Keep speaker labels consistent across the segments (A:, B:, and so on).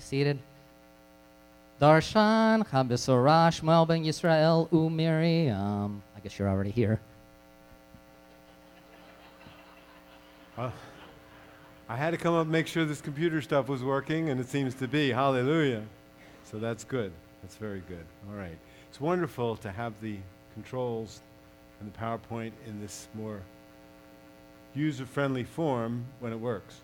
A: seated. Darshan, Chabesora, Shmuel ben Yisrael, Miriam. I guess you're already here.
B: I had to come up and make sure this computer stuff was working, and it seems to be. Hallelujah. So that's good. That's very good. All right. It's wonderful to have the controls and the PowerPoint in this more user-friendly form when it works.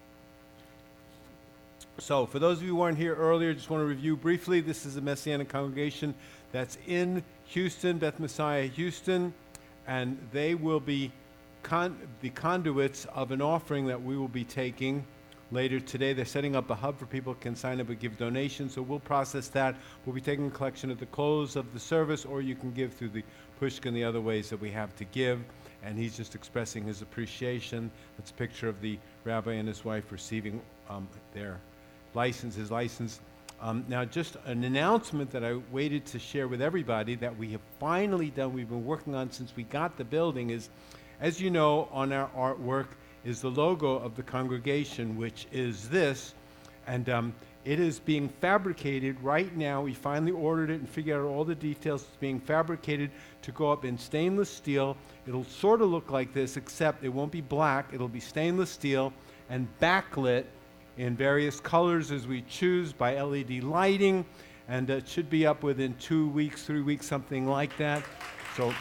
B: So for those of you who weren't here earlier, just want to review briefly. This is a Messianic congregation that's in Houston, Beth Messiah Houston, and they will be the conduits of an offering that we will be taking later today. They're setting up a hub for people who can sign up and give donations, so we'll process that. We'll be taking a collection at the close of the service, or you can give through the Pushka and the other ways that we have to give. And he's just expressing his appreciation. That's a picture of the rabbi and his wife receiving their license, his license. Now, just an announcement that I waited to share with everybody that we have finally done, we've been working on since we got the building, is, as you know, on our artwork is the logo of the congregation, which is this, and it is being fabricated right now. We finally ordered it and figured out all the details. It's being fabricated to go up in stainless steel. It'll sort of look like this, except it won't be black. It'll be stainless steel and backlit in various colors as we choose by LED lighting, and it should be up within 2 weeks, 3 weeks, something like that. So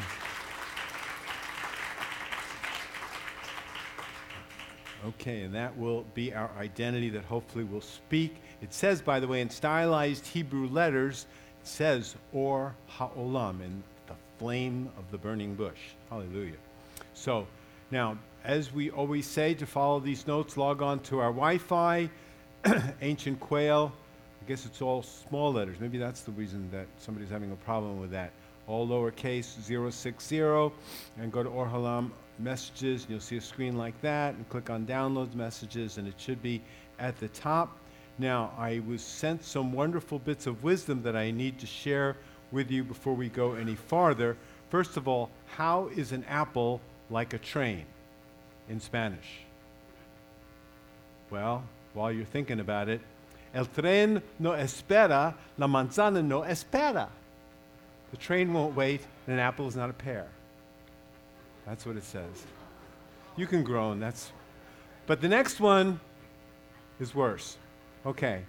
B: okay, and that will be our identity that hopefully will speak. It says, by the way, in stylized Hebrew letters, it says, Or Ha'olam, in the flame of the burning bush. Hallelujah. So, now, as we always say, to follow these notes, log on to our Wi-Fi, Ancient Quail. I guess it's all small letters. Maybe that's the reason that somebody's having a problem with that. All lowercase, 060, and go to Or Ha'olam Messages, and you'll see a screen like that, and click on Downloads Messages, and it should be at the top. Now, I was sent some wonderful bits of wisdom that I need to share with you before we go any farther. First of all, how is an apple like a train in Spanish? Well, while you're thinking about it, el tren no espera, la manzana no espera. The train won't wait, and an apple is not a pear. That's what it says. You can groan, but the next one is worse. Okay.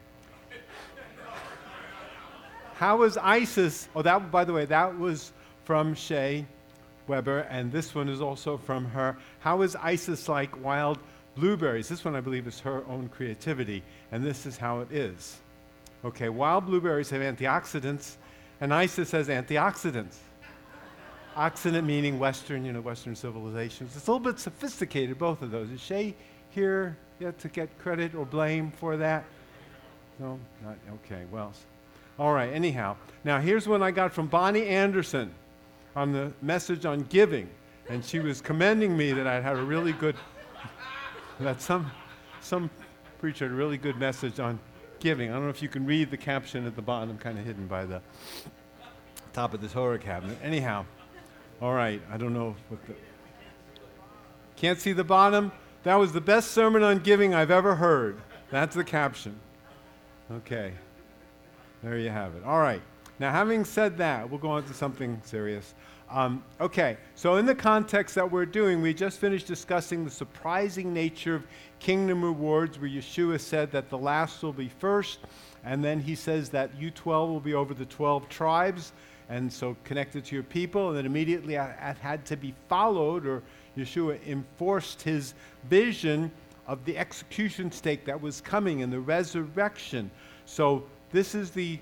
B: How is ISIS, that, by the way, that was from Shea Weber, and this one is also from her. How is ISIS like wild blueberries? This one, I believe, is her own creativity, and this is how it is. Okay, wild blueberries have antioxidants, and ISIS has antioxidants. Occident meaning Western, Western civilizations. It's a little bit sophisticated, both of those. Is Shay here yet to get credit or blame for that? No? Not, okay, well. All right, anyhow. Now, here's one I got from Bonnie Anderson on the message on giving. And she was commending me that I had a really good, that some preacher had a really good message on giving. I don't know if you can read the caption at the bottom, kind of hidden by the top of the Torah cabinet. Anyhow. All right, I don't know what can't see the bottom? That was the best sermon on giving I've ever heard. That's the caption. Okay, there you have it. All right, now having said that, we'll go on to something serious. Okay, so in the context that we're doing, we just finished discussing the surprising nature of kingdom rewards, where Yeshua said that the last will be first, and then he says that you 12 will be over the 12 tribes, and so connected to your people, and then immediately it had to be followed, or Yeshua enforced his vision of the execution stake that was coming and the resurrection. So this is the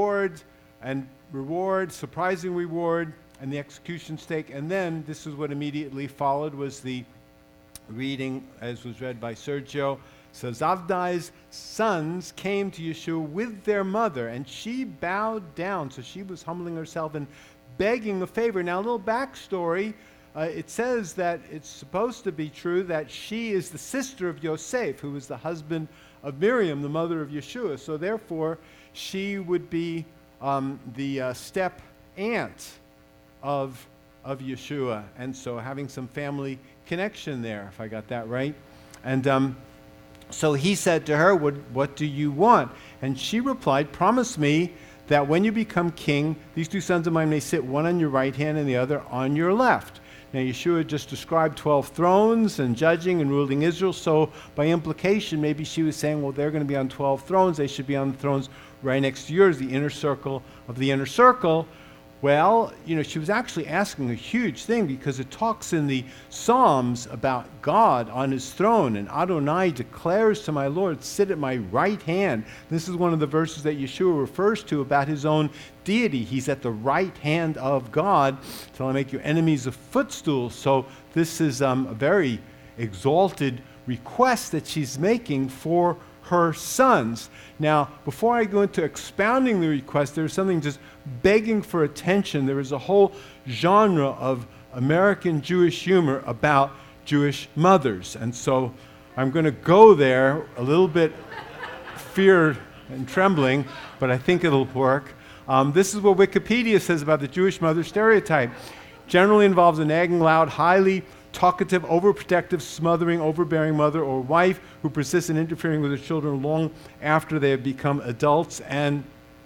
B: surprising reward, and the execution stake. And then this is what immediately followed, was the reading, as was read by Sergio. So Zavdai's sons came to Yeshua with their mother, and she bowed down. So she was humbling herself and begging a favor. Now, a little backstory. It says that it's supposed to be true that she is the sister of Yosef, who was the husband of Miriam, the mother of Yeshua. So therefore, she would be the step aunt of Yeshua. And so having some family connection there, if I got that right. And So he said to her, what do you want? And she replied, promise me that when you become king, these two sons of mine may sit one on your right hand and the other on your left. Now, Yeshua just described 12 thrones and judging and ruling Israel, so by implication, maybe she was saying, well, they're going to be on 12 thrones. They should be on the thrones right next to yours, the inner circle of the inner circle. Well, she was actually asking a huge thing, because it talks in the Psalms about God on his throne, and Adonai declares to my Lord, sit at my right hand. This is one of the verses that Yeshua refers to about his own deity. He's at the right hand of God till I make your enemies a footstool. So this is a very exalted request that she's making for her sons. Now, before I go into expounding the request, there's something just begging for attention. There is a whole genre of American Jewish humor about Jewish mothers. And so I'm going to go there a little bit fear and trembling, but I think it'll work. This is what Wikipedia says about the Jewish mother stereotype. Generally involves a nagging, loud, highly talkative, overprotective, smothering, overbearing mother or wife who persists in interfering with her children long after they have become adults, and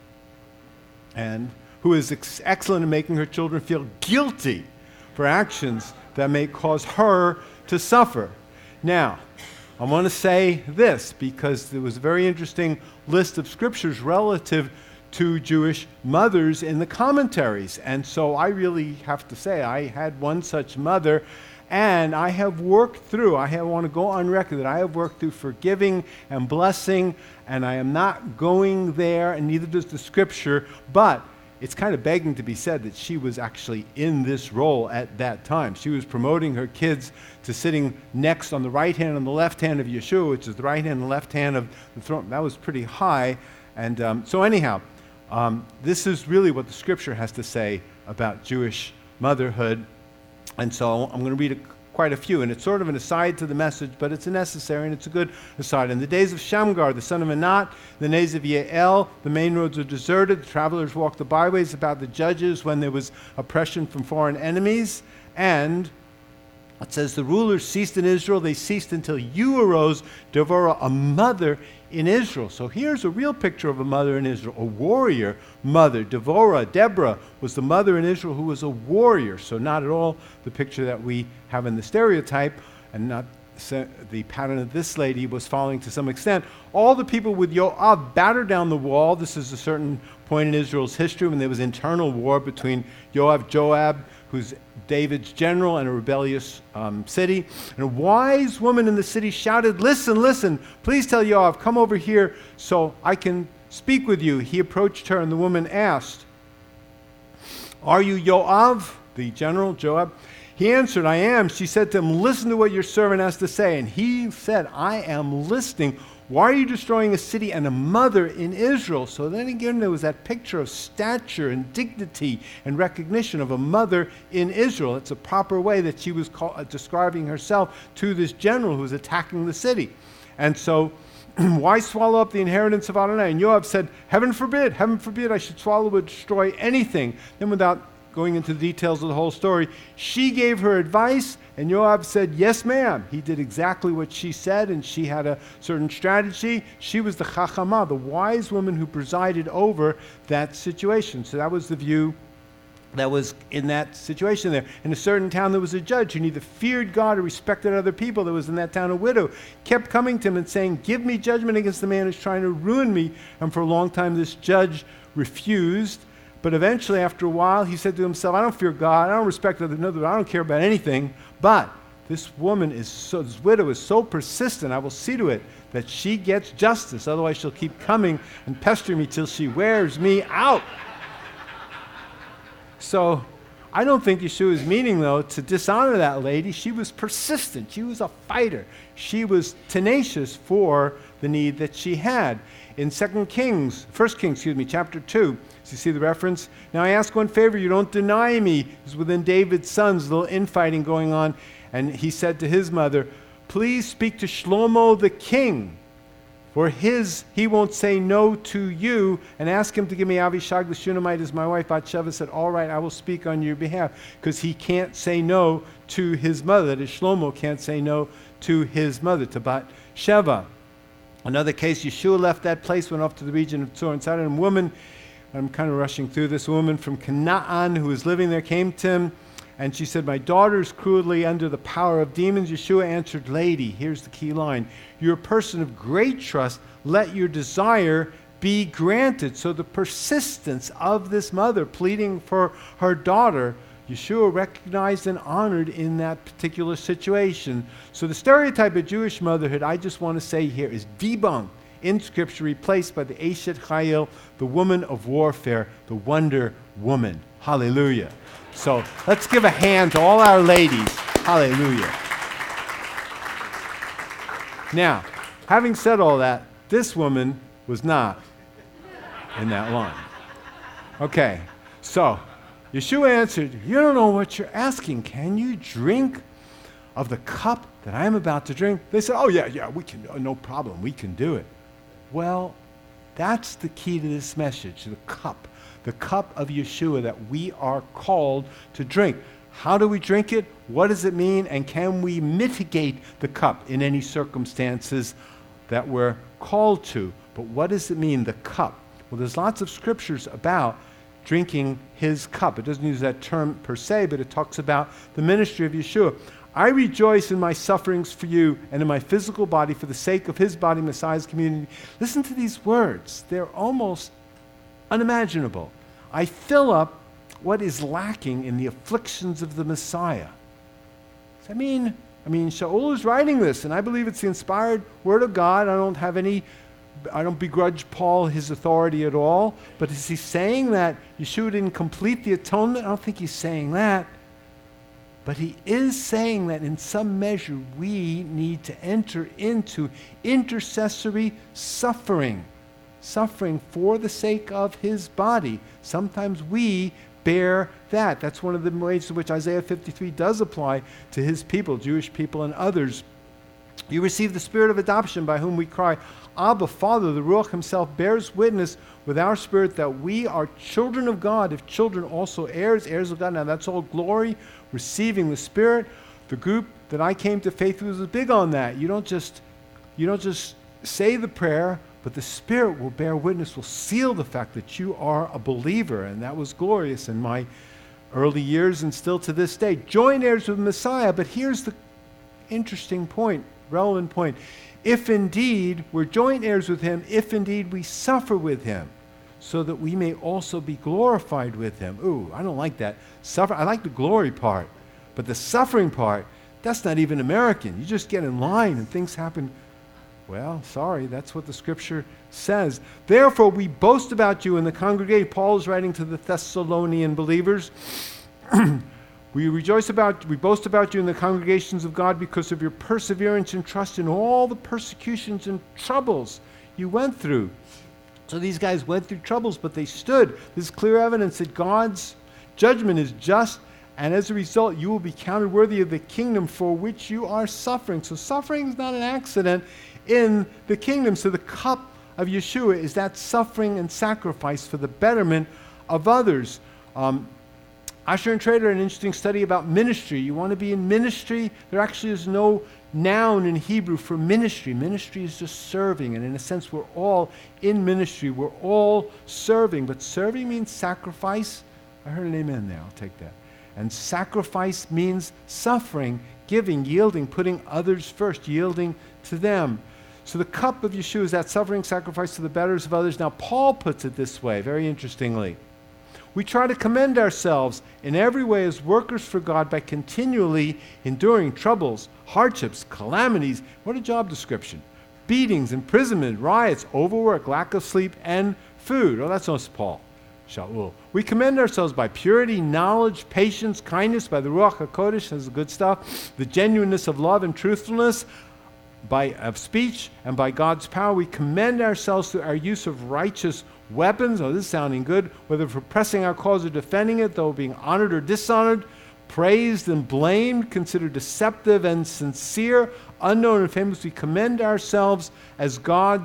B: who is excellent in making her children feel guilty for actions that may cause her to suffer. Now, I want to say this because there was a very interesting list of scriptures relative to Jewish mothers in the commentaries. And so I really have to say I had one such mother, and I have worked through, I want to go on record that I have worked through forgiving and blessing, and I am not going there, and neither does the scripture, but it's kind of begging to be said that she was actually in this role at that time. She was promoting her kids to sitting next on the right hand and the left hand of Yeshua, which is the right hand and the left hand of the throne. That was pretty high. And so anyhow, this is really what the scripture has to say about Jewish motherhood. And so I'm going to read quite a few, and it's sort of an aside to the message, but it's a necessary and it's a good aside. In the days of Shamgar, the son of Anat, the days of Yael, the main roads were deserted, the travelers walked the byways, about the judges when there was oppression from foreign enemies, and it says the rulers ceased in Israel. They ceased until you arose, Devorah, a mother in Israel. So here's a real picture of a mother in Israel, a warrior mother. Deborah was the mother in Israel who was a warrior. So not at all the picture that we have in the stereotype, and not the pattern of this lady was following to some extent. All the people with Yoav battered down the wall. This is a certain point in Israel's history when there was internal war between Joab, who's David's general, and a rebellious city. And a wise woman in the city shouted, listen, please tell Yoav, come over here so I can speak with you. He approached her, and the woman asked, are you Yoav, the general, Joab? He answered, I am. She said to him, listen to what your servant has to say. And he said, I am listening. Why are you destroying a city and a mother in Israel? So then again, there was that picture of stature and dignity and recognition of a mother in Israel. It's a proper way that she was describing herself to this general who was attacking the city. And so, why swallow up the inheritance of Adonai? And Yoav said, heaven forbid I should swallow or destroy anything. Then without going into the details of the whole story, she gave her advice, and Yoav said, yes, ma'am. He did exactly what she said, and she had a certain strategy. She was the chachama, the wise woman who presided over that situation. So that was the view that was in that situation there. In a certain town, there was a judge who neither feared God or respected other people. There was in that town a widow, kept coming to him and saying, give me judgment against the man who's trying to ruin me. And for a long time, this judge refused. But eventually, after a while, he said to himself, I don't fear God, I don't respect another, I don't care about anything. But this widow is so persistent, I will see to it that she gets justice. Otherwise, she'll keep coming and pestering me till she wears me out. So I don't think Yeshua is meaning, though, to dishonor that lady. She was persistent. She was a fighter. She was tenacious for the need that she had. In 1 Kings, chapter 2, so you see the reference? Now I ask one favor, you don't deny me. It was within David's sons, a little infighting going on. And he said to his mother, please speak to Shlomo the king, for he won't say no to you, and ask him to give me Avishag the Shunammite as my wife. Bathsheba said, all right, I will speak on your behalf, because he can't say no to his mother. That is, Shlomo can't say no to his mother, to Bathsheba. Another case, Yeshua left that place, went off to the region of Tzor and Sidon. And a woman, I'm kind of rushing through this, woman from Canaan who was living there came to him, and she said, my daughter is cruelly under the power of demons. Yeshua answered, lady, here's the key line, you're a person of great trust. Let your desire be granted. So the persistence of this mother pleading for her daughter, Yeshua recognized and honored in that particular situation. So the stereotype of Jewish motherhood, I just want to say here, is debunked in Scripture, replaced by the Eshet Chayil, the woman of warfare, the Wonder Woman. Hallelujah. So let's give a hand to all our ladies. Hallelujah. Now, having said all that, this woman was not in that line. Okay, so Yeshua answered, you don't know what you're asking. Can you drink of the cup that I am about to drink? They said, oh, yeah, we can, no problem, we can do it. Well, that's the key to this message, the cup of Yeshua that we are called to drink. How do we drink it? What does it mean? And can we mitigate the cup in any circumstances that we're called to? But what does it mean, the cup? Well, there's lots of scriptures about drinking his cup. It doesn't use that term per se, but it talks about the ministry of Yeshua. I rejoice in my sufferings for you and in my physical body for the sake of his body, Messiah's community. Listen to these words. They're almost unimaginable. I fill up what is lacking in the afflictions of the Messiah. I mean, Shaul is writing this, and I believe it's the inspired word of God. I don't begrudge Paul his authority at all, but is he saying that Yeshua didn't complete the atonement? I don't think he's saying that. But he is saying that in some measure we need to enter into intercessory suffering for the sake of his body. Sometimes we bear that. That's one of the ways in which Isaiah 53 does apply to his people, Jewish people and others. You receive the spirit of adoption by whom we cry, Abba, Father. The Ruach himself bears witness with our spirit that we are children of God, if children also heirs of God. Now that's all glory, receiving the Spirit. The group that I came to faith with was big on that. You don't just say the prayer, but the Spirit will bear witness, will seal the fact that you are a believer. And that was glorious in my early years and still to this day. Joint heirs with Messiah, but here's the interesting point, relevant point. If indeed we're joint heirs with him, if indeed we suffer with him, so that we may also be glorified with him. Ooh, I don't like that. Suffer. I like the glory part, but the suffering part, that's not even American. You just get in line and things happen. Well, sorry, that's what the scripture says. Therefore, we boast about you in the congregation. Paul is writing to the Thessalonian believers. We boast about you in the congregations of God because of your perseverance and trust in all the persecutions and troubles you went through. So these guys went through troubles, but they stood. There's clear evidence that God's judgment is just, and as a result, you will be counted worthy of the kingdom for which you are suffering. So suffering is not an accident in the kingdom. So the cup of Yeshua is that suffering and sacrifice for the betterment of others. Asher and Trader, an interesting study about ministry. You want to be in ministry? There actually is no noun in Hebrew for ministry. Ministry is just serving, and in a sense, we're all in ministry. We're all serving, but serving means sacrifice. I heard an amen there. I'll take that. And sacrifice means suffering, giving, yielding, putting others first, yielding to them. So the cup of Yeshua is that suffering sacrifice to the betters of others. Now, Paul puts it this way, very interestingly. We try to commend ourselves in every way as workers for God by continually enduring troubles, hardships, calamities. What a job description. Beatings, imprisonment, riots, overwork, lack of sleep, and food. Oh, that's not Paul. Shaul. We commend ourselves by purity, knowledge, patience, kindness, by the Ruach HaKodesh, that's the good stuff, the genuineness of love and truthfulness, of speech, and by God's power. We commend ourselves through our use of righteous weapons. Oh, this is sounding good. Whether for pressing our cause or defending it, though being honored or dishonored, praised and blamed, considered deceptive and sincere, unknown and famous, we commend ourselves as God's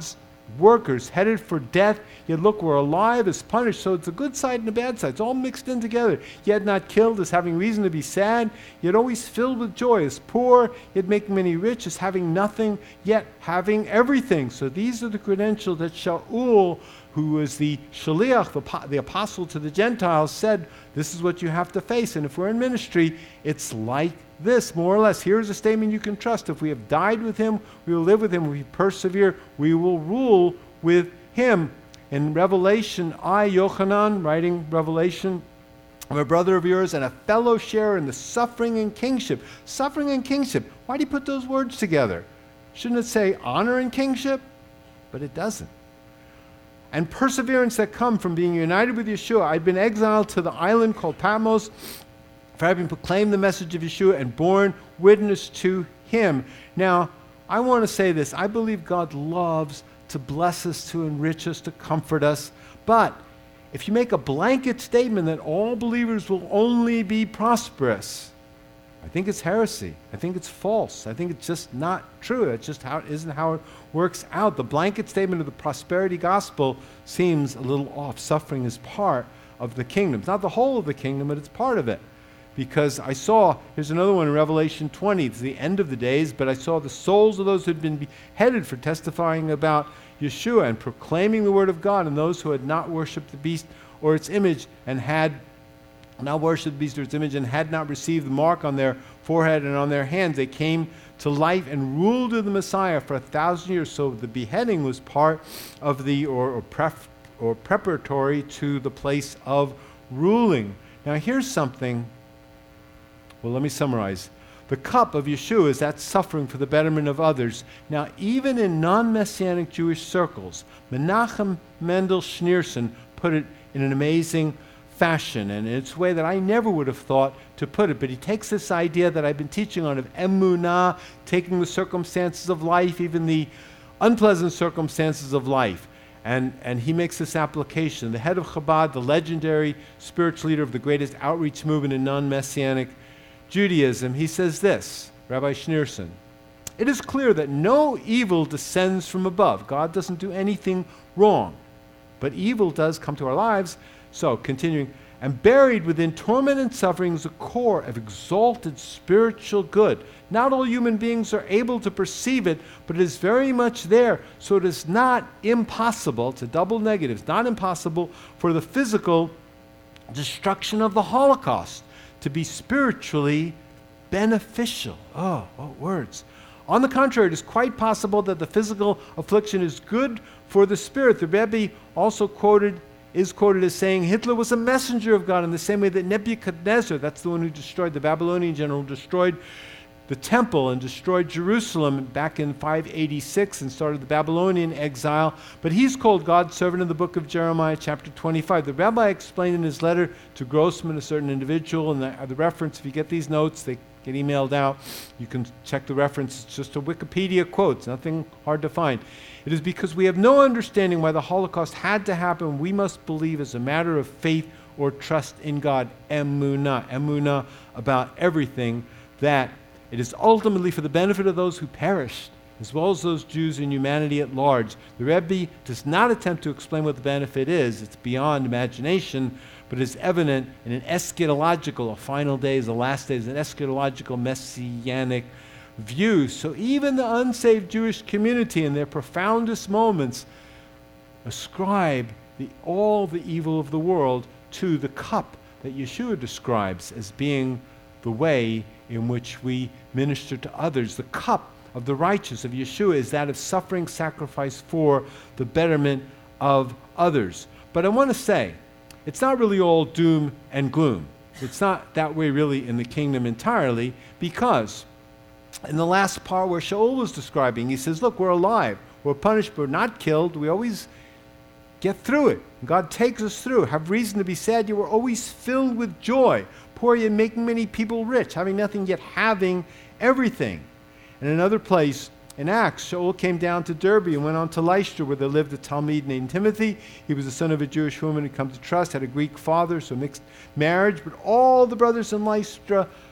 B: workers headed for death, yet look, we're alive, as punished. So it's a good side and a bad side. It's all mixed in together. Yet not killed, as having reason to be sad, yet always filled with joy, as poor, yet making many rich, as having nothing, yet having everything. So these are the credentials that Shaul, who was the Shaliach, the apostle to the Gentiles, said, this is what you have to face. And if we're in ministry, it's like this, more or less. Here's a statement you can trust. If we have died with him, we will live with him. If we persevere, we will rule with him. In Revelation, I, Yochanan, writing Revelation, I'm a brother of yours and a fellow sharer in the suffering and kingship. Suffering and kingship. Why do you put those words together? Shouldn't it say honor and kingship? But it doesn't. And perseverance that come from being united with Yeshua. I'd been exiled to the island called Patmos for having proclaimed the message of Yeshua and borne witness to him. Now, I want to say this. I believe God loves to bless us, to enrich us, to comfort us. But if you make a blanket statement that all believers will only be prosperous, I think it's heresy. I think it's false. I think it's just not true. It's just isn't how it works out. The blanket statement of the prosperity gospel seems a little off. Suffering is part of the kingdom. It's not the whole of the kingdom, but it's part of it. Because I saw, here's another one in Revelation 20, it's the end of the days, but I saw the souls of those who had been beheaded for testifying about Yeshua and proclaiming the word of God, and those who had not worshipped the beast or its image and had not worshipped the beast or its image and had not received the mark on their forehead and on their hands. They came to life and ruled with the Messiah for 1,000 years. So the beheading was part of the, or preparatory to the place of ruling. Now here's something. Well, let me summarize. The cup of Yeshua is that suffering for the betterment of others. Now, even in non-Messianic Jewish circles, Menachem Mendel Schneerson put it in an amazing fashion, and it's a way that I never would have thought to put it. But he takes this idea that I've been teaching on of emunah, taking the circumstances of life, even the unpleasant circumstances of life, and he makes this application. The head of Chabad, the legendary spiritual leader of the greatest outreach movement in non-Messianic Judaism, he says this, Rabbi Schneerson, it is clear that no evil descends from above. God doesn't do anything wrong, but evil does come to our lives. So, continuing, and buried within torment and suffering is a core of exalted spiritual good. Not all human beings are able to perceive it, but it is very much there. So it is not impossible, it's a double negative, it's not impossible for the physical destruction of the Holocaust to be spiritually beneficial. Oh, what words. On the contrary, it is quite possible that the physical affliction is good for the spirit. The Rebbe also is quoted as saying Hitler was a messenger of God in the same way that Nebuchadnezzar, that's the one who destroyed, the Babylonian general, destroyed the temple and destroyed Jerusalem back in 586 and started the Babylonian exile. But he's called God's servant in the book of Jeremiah chapter 25. The rabbi explained in his letter to Grossman, a certain individual, and the reference, if you get these notes, they get emailed out. You can check the reference. It's just a Wikipedia quote. It's nothing hard to find. It is because we have no understanding why the Holocaust had to happen. We must believe as a matter of faith or trust in God. Emunah about everything, that it is ultimately for the benefit of those who perished, as well as those Jews and humanity at large. The Rebbe does not attempt to explain what the benefit is. It's beyond imagination, but is evident in an eschatological, a final days, the last days, an eschatological messianic view. So even the unsaved Jewish community in their profoundest moments ascribe all the evil of the world to the cup that Yeshua describes as being the way in which we minister to others. The cup of the righteous of Yeshua is that of suffering, sacrifice for the betterment of others. But I want to say, it's not really all doom and gloom. It's not that way really in the kingdom entirely, because in the last part where Shaul was describing, he says, look, we're alive, we're punished, but we're not killed, we always get through it. God takes us through. Have reason to be sad, you were always filled with joy. Poor yet making many people rich, having nothing yet having everything. In another place, in Acts, Shaul came down to Derbe and went on to Lystra, where there lived a Talmud named Timothy. He was the son of a Jewish woman who come to trust, had a Greek father, so mixed marriage. But all the brothers in Lystra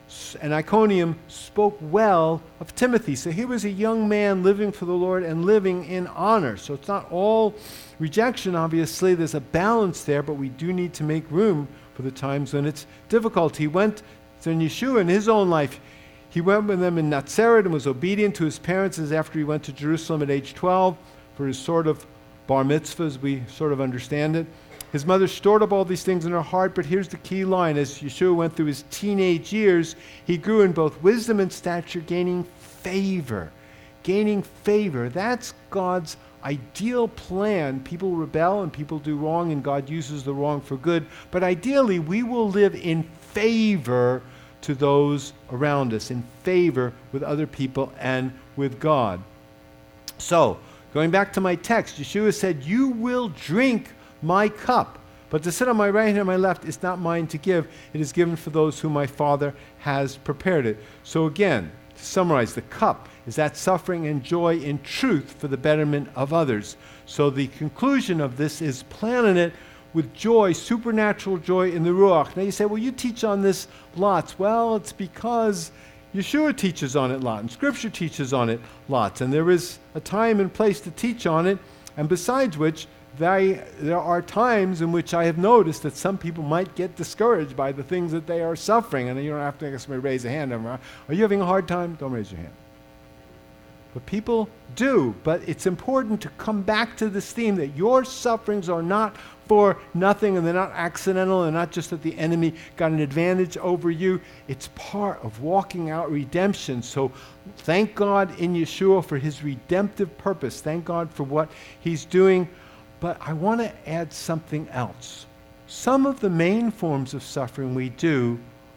B: and Iconium spoke well of Timothy. So here was a young man living for the Lord and living in honor. So it's not all rejection, obviously. There's a balance there, but we do need to make room for the times when it's difficult. He went to Yeshua in his own life. He went with them in Nazareth and was obedient to his parents as after he went to Jerusalem at age 12 for his sort of bar mitzvah, as we sort of understand it. His mother stored up all these things in her heart, but here's the key line. As Yeshua went through his teenage years, he grew in both wisdom and stature, gaining favor. Gaining favor. That's God's ideal plan. People rebel and people do wrong, and God uses the wrong for good. But ideally, we will live in favor to those around us, in favor with other people and with God. So, going back to my text, Yeshua said, "You will drink my cup, but to sit on my right hand and my left is not mine to give. It is given for those whom my Father has prepared it." So again, to summarize, the cup is that suffering and joy in truth for the betterment of others. So the conclusion of this is planning it with joy, supernatural joy in the Ruach. Now you say, well, you teach on this lots. Well, it's because Yeshua teaches on it lots, and Scripture teaches on it lots, and there is a time and place to teach on it, and besides which, there are times in which I have noticed that some people might get discouraged by the things that they are suffering. And you don't have to ask somebody to raise a hand. Are you having a hard time? Don't raise your hand. But people do. But it's important to come back to this theme that your sufferings are not for nothing, and they're not accidental, and not just that the enemy got an advantage over you. It's part of walking out redemption. So thank God in Yeshua for his redemptive purpose. Thank God for what he's doing. But I want to add something else. Some of the main forms of suffering we do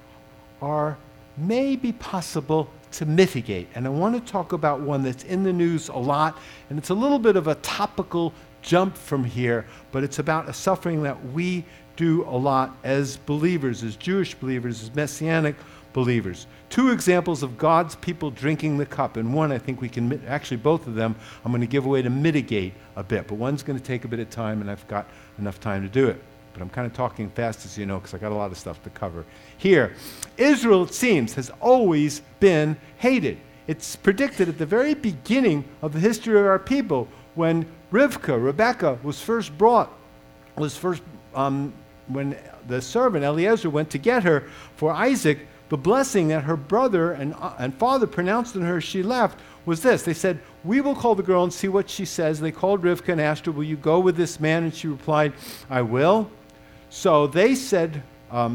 B: may be possible to mitigate. And I want to talk about one that's in the news a lot, and it's a little bit of a topical jump from here, but it's about a suffering that we do a lot as believers, as Jewish believers, as Messianic believers. Two examples of God's people drinking the cup, and one I think we can, actually both of them I'm going to give away to mitigate a bit, but one's going to take a bit of time, and I've got enough time to do it. But I'm kind of talking fast, as you know, because I got a lot of stuff to cover here. Israel, it seems, has always been hated. It's predicted at the very beginning of the history of our people when Rebecca, was first when the servant Eliezer went to get her for Isaac. The blessing that her brother and father pronounced on her as she left was this. They said, "We will call the girl and see what she says." They called Rivkah and asked her, "Will you go with this man?" And she replied, "I will." So they said, wait,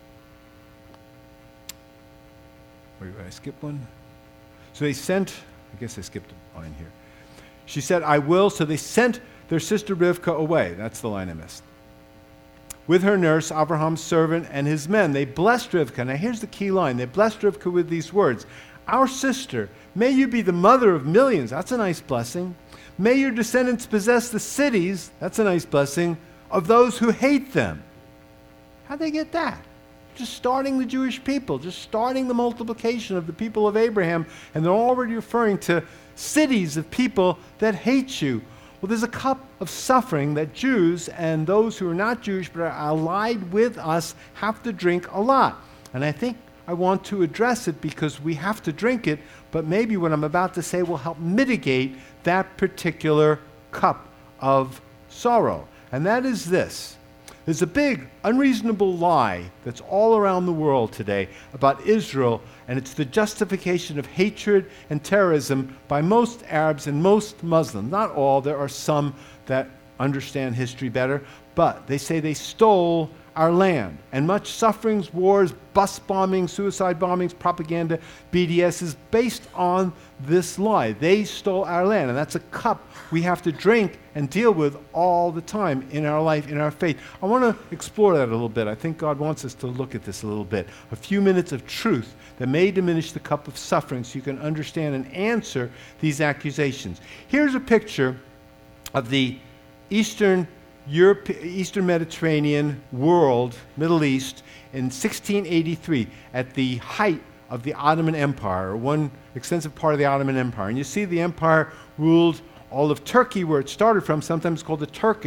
B: did I skip one? So they sent, I guess I skipped a line here. She said, "I will." So they sent their sister Rivkah away. That's the line I missed. With her nurse, Abraham's servant, and his men. They blessed Rivkah. Now here's the key line. They blessed Rivkah with these words. "Our sister, may you be the mother of millions." That's a nice blessing. "May your descendants possess the cities." That's a nice blessing. "Of those who hate them." How'd they get that? Just starting the Jewish people, just starting the multiplication of the people of Abraham, and they're already referring to cities of people that hate you. Well, there's a cup of suffering that Jews and those who are not Jewish but are allied with us have to drink a lot. And I think I want to address it because we have to drink it, but maybe what I'm about to say will help mitigate that particular cup of sorrow. And that is this. There's a big, unreasonable lie that's all around the world today about Israel, and it's the justification of hatred and terrorism by most Arabs and most Muslims. Not all, there are some that understand history better, but they say they stole our land. And much sufferings, wars, bus bombings, suicide bombings, propaganda, BDS is based on this lie. They stole our land, and that's a cup we have to drink and deal with all the time in our life, in our faith. I want to explore that a little bit. I think God wants us to look at this a little bit. A few minutes of truth that may diminish the cup of suffering so you can understand and answer these accusations. Here's a picture of the Eastern Mediterranean world, Middle East, in 1683 at the height of the Ottoman Empire, one extensive part of the Ottoman Empire. And you see the empire ruled all of Turkey, where it started from, sometimes called the Turkish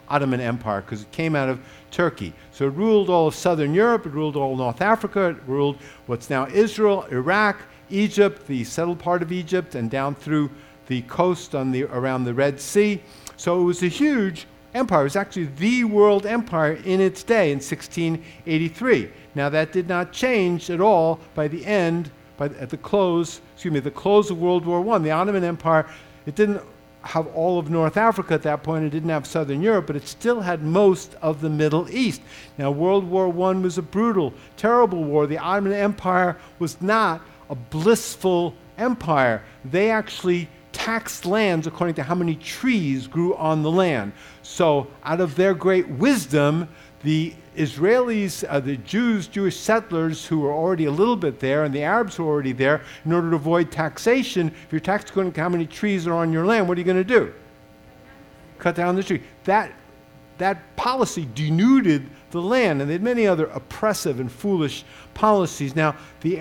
B: Ottoman Empire because it came out of Turkey. So it ruled all of southern Europe, it ruled all North Africa, it ruled what's now Israel, Iraq, Egypt, the settled part of Egypt, and down through the coast around the Red Sea. So it was a huge empire. It was actually the world empire in its day in 1683. Now that did not change at all by the end, at the close of World War I. The Ottoman Empire, it didn't have all of North Africa at that point. It didn't have southern Europe, but it still had most of the Middle East. Now World War I was a brutal, terrible war. The Ottoman Empire was not a blissful empire. They actually taxed lands according to how many trees grew on the land. So out of their great wisdom, the Israelis, the Jewish settlers who were already a little bit there, and the Arabs who were already there, in order to avoid taxation, if you're taxed according to how many trees are on your land, what are you going to do? Cut down the tree. That policy denuded the land, and they had many other oppressive and foolish policies. Now, the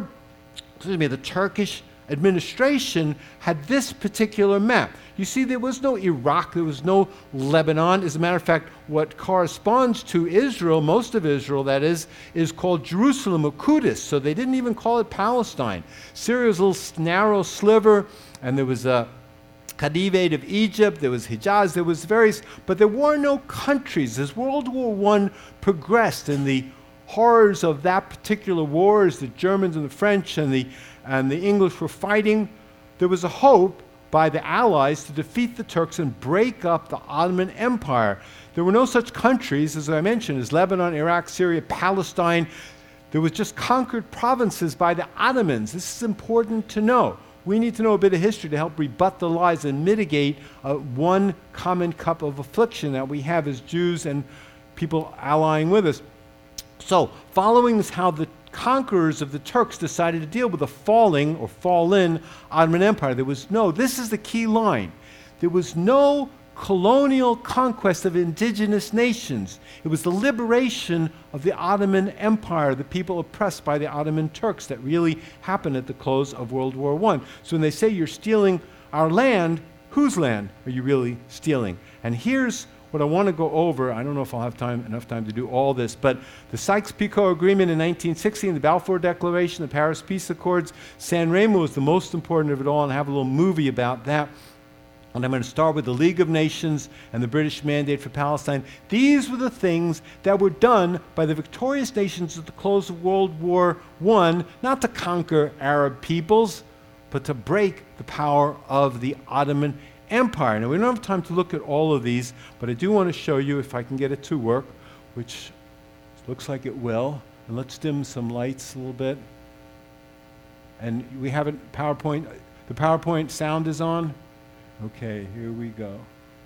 B: Turkish administration had this particular map. You see, there was no Iraq, there was no Lebanon. As a matter of fact, what corresponds to Israel, most of Israel, that is called Jerusalem or Qudus. So they didn't even call it Palestine. Syria was a little narrow sliver, and there was a Khedivate of Egypt, there was Hijaz, there was various, but there were no countries. As World War I progressed and the horrors of that particular war, as the Germans and the French and the English were fighting, there was a hope by the Allies to defeat the Turks and break up the Ottoman Empire. There were no such countries, as I mentioned, as Lebanon, Iraq, Syria, Palestine. There was just conquered provinces by the Ottomans. This is important to know. We need to know a bit of history to help rebut the lies and mitigate one common cup of affliction that we have as Jews and people allying with us. So, following this, how the conquerors of the Turks decided to deal with the falling or fallen Ottoman Empire. This is the key line. There was no colonial conquest of indigenous nations. It was the liberation of the Ottoman Empire, the people oppressed by the Ottoman Turks, that really happened at the close of World War I. So when they say you're stealing our land, whose land are you really stealing? And here's what I want to go over. I don't know if I'll have enough time to do all this, but the Sykes-Picot Agreement in 1916, the Balfour Declaration, the Paris Peace Accords, San Remo is the most important of it all, and I have a little movie about that. And I'm going to start with the League of Nations and the British Mandate for Palestine. These were the things that were done by the victorious nations at the close of World War I, not to conquer Arab peoples, but to break the power of the Ottoman Empire. Now, we don't have time to look at all of these, but I do want to show you, if I can get it to work, which looks like it will. And let's dim some lights a little bit. And we have it, PowerPoint. The PowerPoint sound is on. Okay, here we go.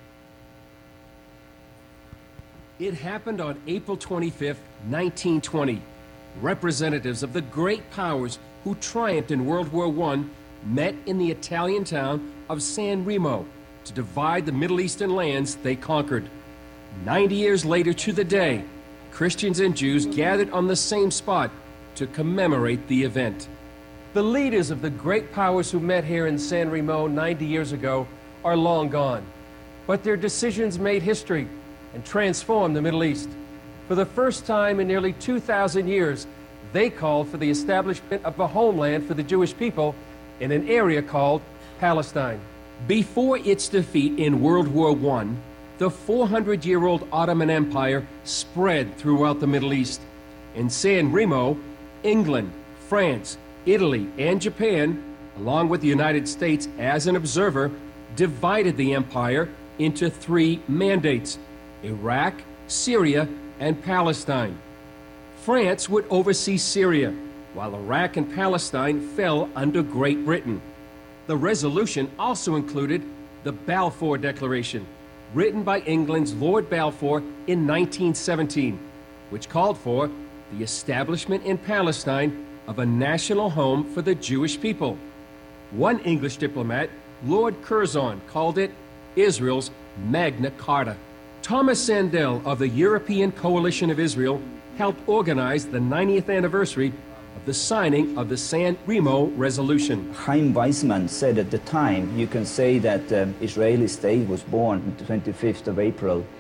C: It happened on April 25th, 1920. Representatives of the great powers who triumphed in World War I met in the Italian town of San Remo to divide the Middle Eastern lands they conquered. 90 years later to the day, Christians and Jews gathered on the same spot to commemorate the event. The leaders of the great powers who met here in San Remo 90 years ago are long gone, but their decisions made history and transformed the Middle East. For the first time in nearly 2,000 years, they called for the establishment of a homeland for the Jewish people in an area called Palestine. Before its defeat in World War I, the 400-year-old Ottoman Empire spread throughout the Middle East. In San Remo, England, France, Italy, and Japan, along with the United States as an observer, divided the empire into 3 mandates: Iraq, Syria, and Palestine. France would oversee Syria, while Iraq and Palestine fell under Great Britain. The resolution also included the Balfour Declaration, written by England's Lord Balfour in 1917, which called for the establishment in Palestine of a national home for the Jewish people. One English diplomat, Lord Curzon, called it Israel's Magna Carta. Thomas Sandel of the European Coalition of Israel helped organize the 90th anniversary of the signing of the San Remo Resolution.
D: Chaim Weizmann said at the time, you can say that the Israeli state was born on the 25th of April,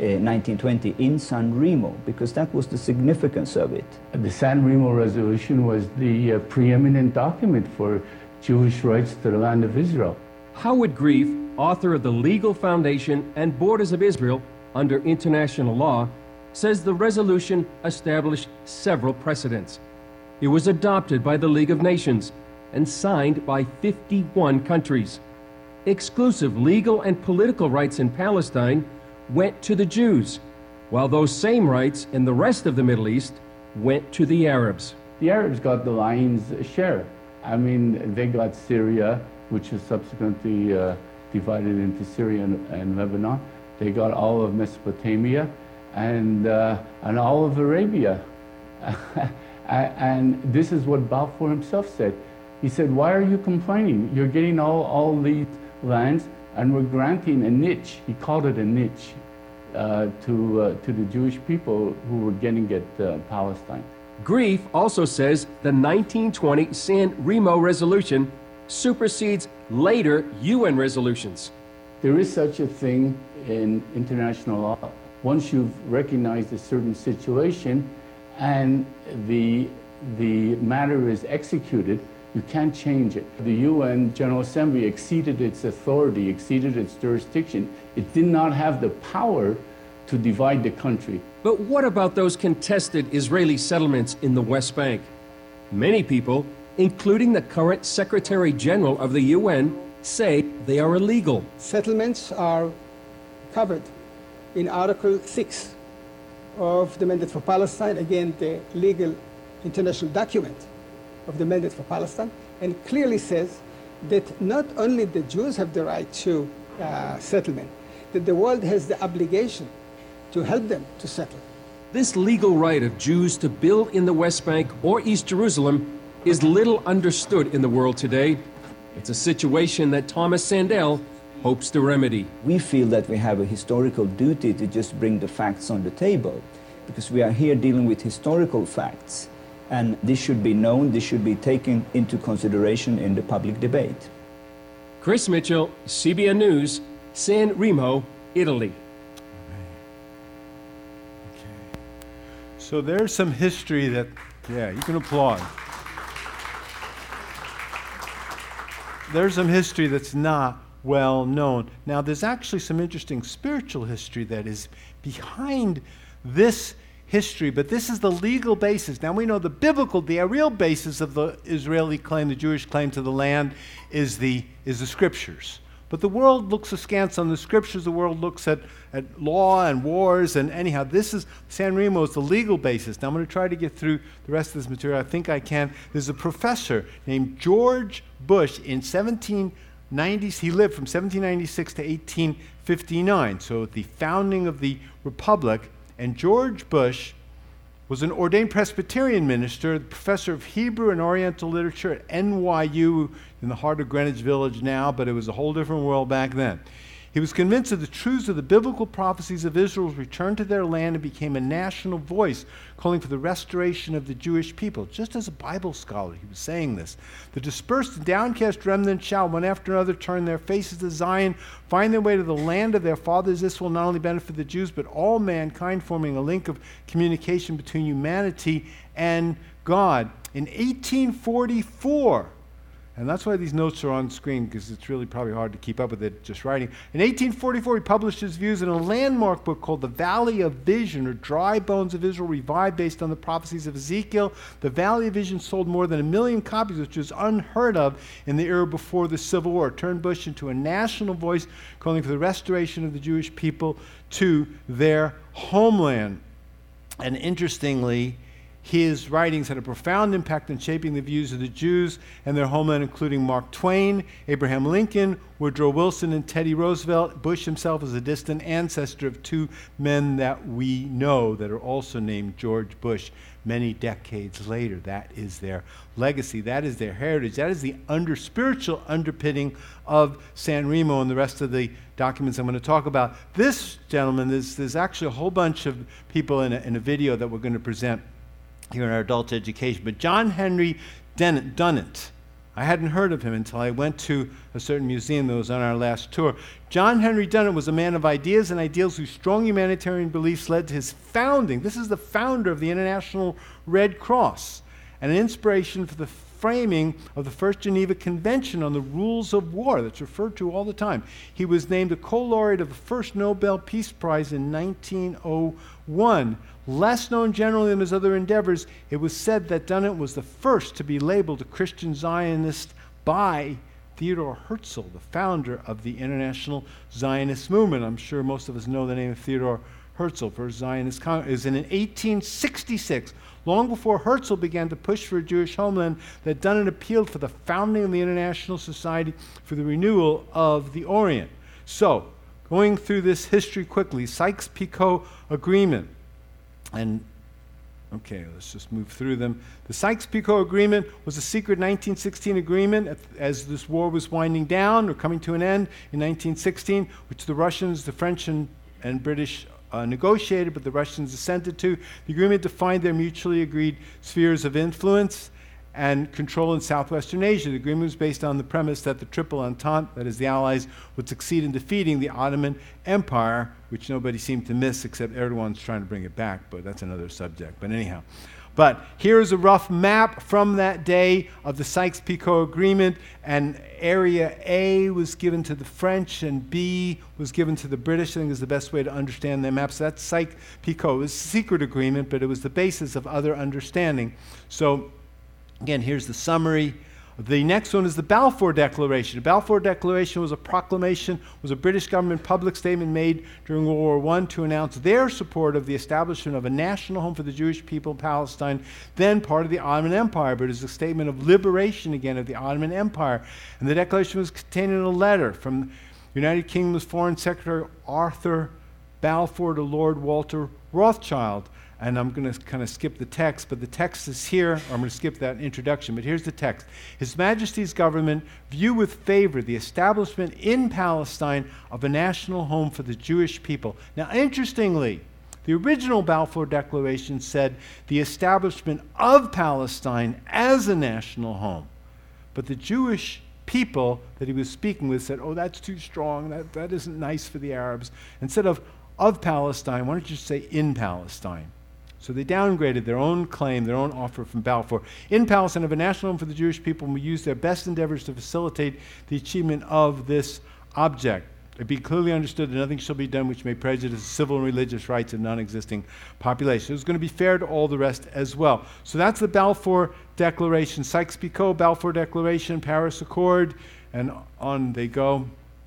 D: 1920 in San Remo, because that was the significance of it.
E: The San Remo Resolution was the preeminent document for Jewish rights to the land of Israel.
C: Howard Grief, author of the Legal Foundation and Borders of Israel under international law, says the resolution established several precedents. It was adopted by the League of Nations and signed by 51 countries. Exclusive legal and political rights in Palestine went to the Jews, while those same rights in the rest of the Middle East went to the Arabs.
E: The Arabs got the lion's share. I mean, they got Syria, which was subsequently divided into Syria and Lebanon. They got all of Mesopotamia and all of Arabia. And this is what Balfour himself said. He said, why are you complaining? You're getting all these lands, and we're granting a niche. He called it a niche to the Jewish people who were getting at Palestine.
C: Grief also says the 1920 San Remo Resolution supersedes later UN resolutions.
E: There is such a thing in international law. Once you've recognized a certain situation and the matter is executed, you can't change it. The UN General Assembly exceeded its authority, exceeded its jurisdiction. It did not have the power to divide the country.
C: But what about those contested Israeli settlements in the West Bank? Many people, including the current Secretary General of the UN, say they are illegal.
F: Settlements are covered in Article 6 of the Mandate for Palestine, again, the legal international document of the Mandate for Palestine, and clearly says that not only the Jews have the right to settlement, that the world has the obligation to help them to settle.
C: This legal right of Jews to build in the West Bank or East Jerusalem is little understood in the world today. It's a situation that Thomas Sandel hopes to remedy.
D: We feel that we have a historical duty to just bring the facts on the table, because we are here dealing with historical facts, and this should be known, this should be taken into consideration in the public debate.
C: Chris Mitchell, CBN News, San Remo, Italy.
B: So there's some history that, yeah, you can applaud. There's some history that's not well known. Now, there's actually some interesting spiritual history that is behind this history, but this is the legal basis. Now, we know the biblical, the real basis of the Israeli claim, the Jewish claim to the land, is the scriptures. But the world looks askance on the scriptures. The world looks at law and wars. And anyhow, this is San Remo is the legal basis. Now, I'm going to try to get through the rest of this material. I think I can. There's a professor named George Bush in 1790s. He lived from 1796 to 1859, so the founding of the Republic. And George Bush was an ordained Presbyterian minister, professor of Hebrew and Oriental literature at NYU in the heart of Greenwich Village now, but it was a whole different world back then. He was convinced of the truths of the biblical prophecies of Israel's return to their land and became a national voice, calling for the restoration of the Jewish people. Just as a Bible scholar, he was saying this. The dispersed and downcast remnant shall, one after another, turn their faces to Zion, find their way to the land of their fathers. This will not only benefit the Jews, but all mankind, forming a link of communication between humanity and God. In 1844, and that's why these notes are on screen, because it's really probably hard to keep up with it just writing. In 1844, he published his views in a landmark book called The Valley of Vision, or Dry Bones of Israel Revived, based on the prophecies of Ezekiel. The Valley of Vision sold more than 1 million copies, which was unheard of in the era before the Civil War. It turned Bush into a national voice, calling for the restoration of the Jewish people to their homeland. And interestingly, his writings had a profound impact on shaping the views of the Jews and their homeland, including Mark Twain, Abraham Lincoln, Woodrow Wilson, and Teddy Roosevelt. Bush himself is a distant ancestor of two men that we know that are also named George Bush many decades later. That is their legacy. That is their heritage. That is the spiritual underpinning of San Remo and the rest of the documents I'm going to talk about. This gentleman, there's actually a whole bunch of people in a video that we're going to present here in our adult education. But John Henry Dunant I hadn't heard of him until I went to a certain museum that was on our last tour. John Henry Dunant was a man of ideas and ideals whose strong humanitarian beliefs led to his founding. This is the founder of the International Red Cross and an inspiration for the framing of the First Geneva Convention on the Rules of War that's referred to all the time. He was named a co-laureate of the first Nobel Peace Prize in 1901. Less known generally than his other endeavors, it was said that Dunant was the first to be labeled a Christian Zionist by Theodor Herzl, the founder of the International Zionist Movement. I'm sure most of us know the name of Theodor Herzl, First Zionist Congress. In 1866, long before Herzl began to push for a Jewish homeland, that Dunant appealed for the founding of the International Society for the Renewal of the Orient. So, going through this history quickly, Sykes-Picot Agreement. And, okay, let's just move through them. The Sykes-Picot Agreement was a secret 1916 agreement as this war was winding down or coming to an end in 1916, which the Russians, the French, and British negotiated, but the Russians assented to. The agreement defined their mutually agreed spheres of influence and control in southwestern Asia. The agreement was based on the premise that the Triple Entente, that is, the Allies, would succeed in defeating the Ottoman Empire, which nobody seemed to miss except Erdogan's trying to bring it back, but that's another subject. But anyhow. But here's a rough map from that day of the Sykes-Picot Agreement, and Area A was given to the French and B was given to the British. I think is the best way to understand their maps. So that's Sykes-Picot. It was a secret agreement, but it was the basis of other understanding. So again, here's the summary. The next one is the Balfour Declaration. The Balfour Declaration was a proclamation, was a British government public statement made during World War I to announce their support of the establishment of a national home for the Jewish people in Palestine, then part of the Ottoman Empire, but it is a statement of liberation again of the Ottoman Empire. And the declaration was contained in a letter from the United Kingdom's Foreign Secretary Arthur Balfour to Lord Walter Rothschild. And I'm going to kind of skip the text, but the text is here. Or I'm going to skip that introduction, but here's the text. His Majesty's government view with favor the establishment in Palestine of a national home for the Jewish people. Now, interestingly, the original Balfour Declaration said the establishment of Palestine as a national home. But the Jewish people that he was speaking with said, oh, that's too strong. That isn't nice for the Arabs. Instead of Palestine, why don't you say in Palestine? So they downgraded their own claim, their own offer from Balfour. In Palestine, of a national home for the Jewish people, and we use their best endeavors to facilitate the achievement of this object. It be clearly understood that nothing shall be done which may prejudice the civil and religious rights of non-existing population. It's going to be fair to all the rest as well. So that's the Balfour Declaration. Sykes-Picot, Balfour Declaration, Paris Accord, and on they go.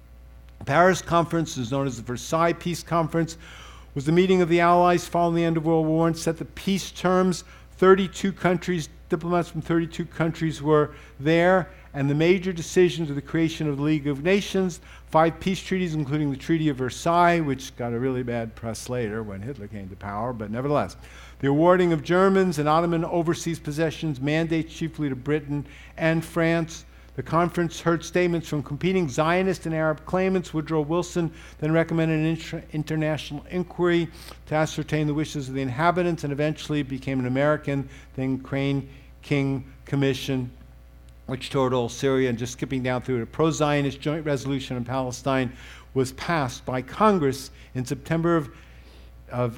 B: The Paris Conference is known as the Versailles Peace Conference, was the meeting of the Allies following the end of World War I, set the peace terms. 32 countries, diplomats from 32 countries were there, and the major decisions of the creation of the League of Nations, 5 peace treaties, including the Treaty of Versailles, which got a really bad press later when Hitler came to power, but nevertheless. The awarding of Germans and Ottoman overseas possessions, mandates chiefly to Britain and France. The conference heard statements from competing Zionist and Arab claimants. Woodrow Wilson then recommended an international inquiry to ascertain the wishes of the inhabitants, and eventually became an American, then Crane-King Commission, which toured all Syria. And just skipping down through it, a pro-Zionist joint resolution on Palestine was passed by Congress in September of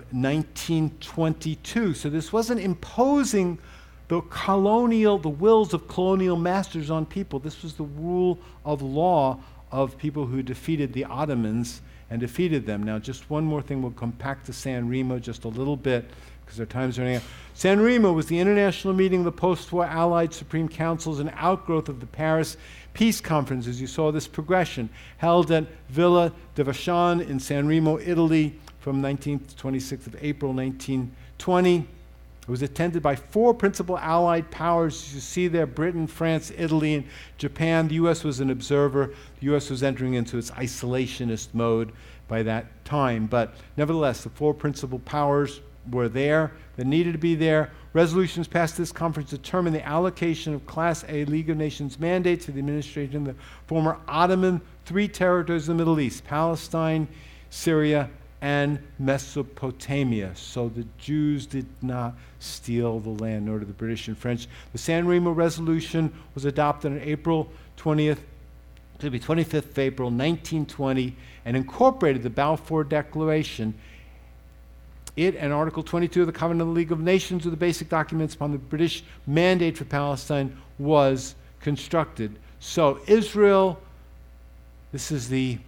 B: 1922. So this wasn't imposing the wills of colonial masters on people. This was the rule of law of people who defeated the Ottomans and defeated them. Now, just one more thing. We'll come back to San Remo just a little bit because our time's running out. San Remo was the international meeting of the post-war Allied Supreme Councils, an outgrowth of the Paris Peace Conference. As you saw, this progression held at Villa de Vachon in San Remo, Italy, from 19th to 26th of April 1920. It was attended by 4 principal Allied powers. You see there, Britain, France, Italy, and Japan. The U.S. was an observer. The U.S. was entering into its isolationist mode by that time. But nevertheless, the 4 principal powers were there, that needed to be there. Resolutions passed at this conference determined the allocation of Class A League of Nations mandates for the administration of the former Ottoman 3 territories in the Middle East: Palestine, Syria, and Mesopotamia. So the Jews did not steal the land, nor did the British and French. The San Remo Resolution was adopted on April 20th, to be 25th of April 1920, and incorporated the Balfour Declaration. It and Article 22 of the Covenant of the League of Nations were the basic documents upon the British mandate for Palestine was constructed. So Israel, this is the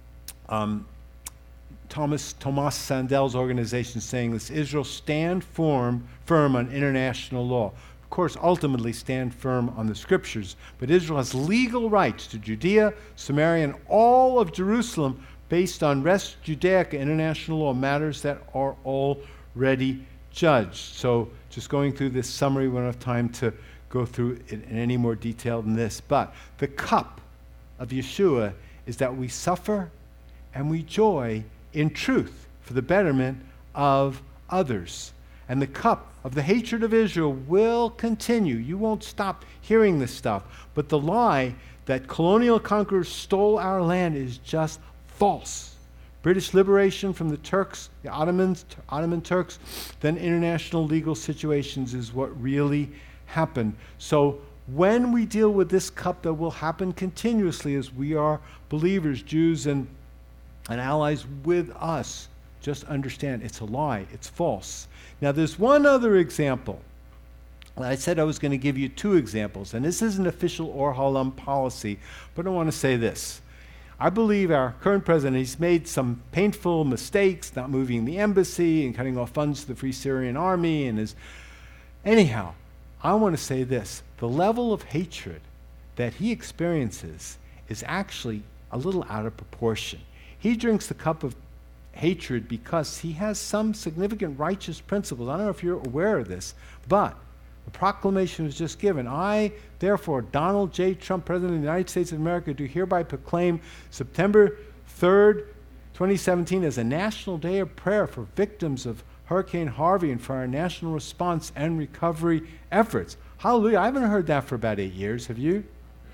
B: Thomas Sandel's organization saying this, Israel stand firm on international law. Of course, ultimately stand firm on the scriptures, but Israel has legal rights to Judea, Samaria, and all of Jerusalem based on res Judaica, international law, matters that are already judged. So just going through this summary, we don't have time to go through it in any more detail than this. But the cup of Yeshua is that we suffer and we joy in truth for the betterment of others. And the cup of the hatred of Israel will continue. You won't stop hearing this stuff. But the lie that colonial conquerors stole our land is just false. British liberation from the Turks, the Ottoman Turks, then international legal situations is what really happened. So when we deal with this cup that will happen continuously as we are believers, Jews and allies with us, just understand it's a lie, it's false. Now there's one other example. I said I was going to give you two examples, and this isn't official or Olam policy, but I want to say this. I believe our current president, he's made some painful mistakes, not moving the embassy and cutting off funds to the Free Syrian Army. Anyhow, I want to say this. The level of hatred that he experiences is actually a little out of proportion. He drinks the cup of hatred because he has some significant righteous principles. I don't know if you're aware of this, but the proclamation was just given. I, therefore, Donald J. Trump, President of the United States of America, do hereby proclaim September 3rd, 2017 as a National Day of Prayer for victims of Hurricane Harvey and for our national response and recovery efforts. Hallelujah. I haven't heard that for about 8 years. Have you?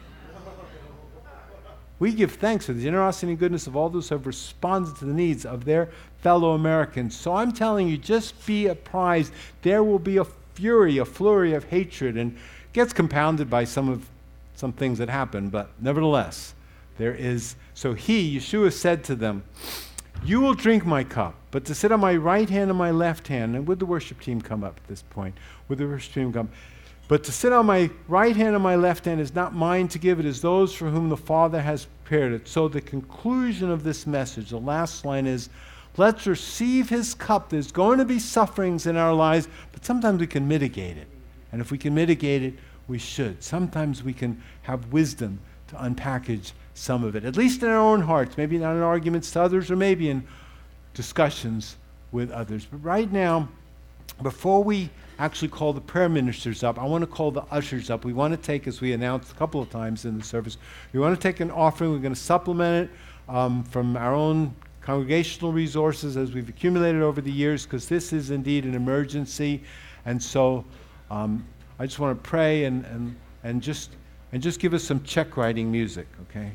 B: We give thanks for the generosity and goodness of all those who have responded to the needs of their fellow Americans. So I'm telling you, just be apprised. There will be a flurry of hatred, and gets compounded by some things that happen, but nevertheless, there is. So Yeshua said to them, you will drink my cup, but to sit on my right hand and my left hand, and would the worship team come up at this point? Would the worship team come? But to sit on my right hand and my left hand is not mine to give, it is those for whom the Father has prepared it. So the conclusion of this message, the last line is, let's receive his cup. There's going to be sufferings in our lives, but sometimes we can mitigate it. And if we can mitigate it, we should. Sometimes we can have wisdom to unpackage some of it, at least in our own hearts, maybe not in arguments to others or maybe in discussions with others. But right now, before we actually call the prayer ministers up, I want to call the ushers up. We want to take, as we announced a couple of times in the service, we want to take an offering. We're going to supplement it from our own congregational resources as we've accumulated over the years, because this is indeed an emergency. And so I just want to pray and just give us some check writing music, okay?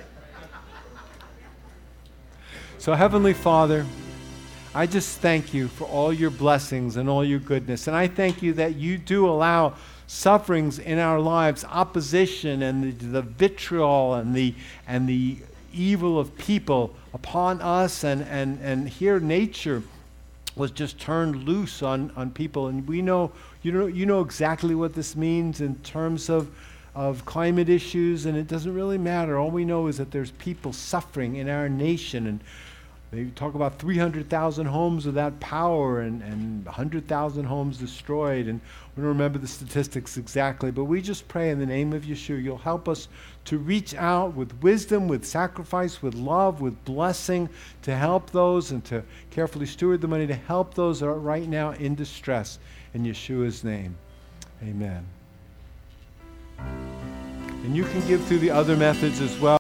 B: So Heavenly Father, I just thank you for all your blessings and all your goodness. And I thank you that you do allow sufferings in our lives, opposition and the vitriol and the evil of people upon us, and here nature was just turned loose on people. And we know, you know exactly what this means in terms of climate issues, and it doesn't really matter. All we know is that there's people suffering in our nation, and they talk about 300,000 homes without power and 100,000 homes destroyed. And we don't remember the statistics exactly, but we just pray in the name of Yeshua, you'll help us to reach out with wisdom, with sacrifice, with love, with blessing, to help those and to carefully steward the money to help those that are right now in distress. In Yeshua's name, amen. And you can give through the other methods as well.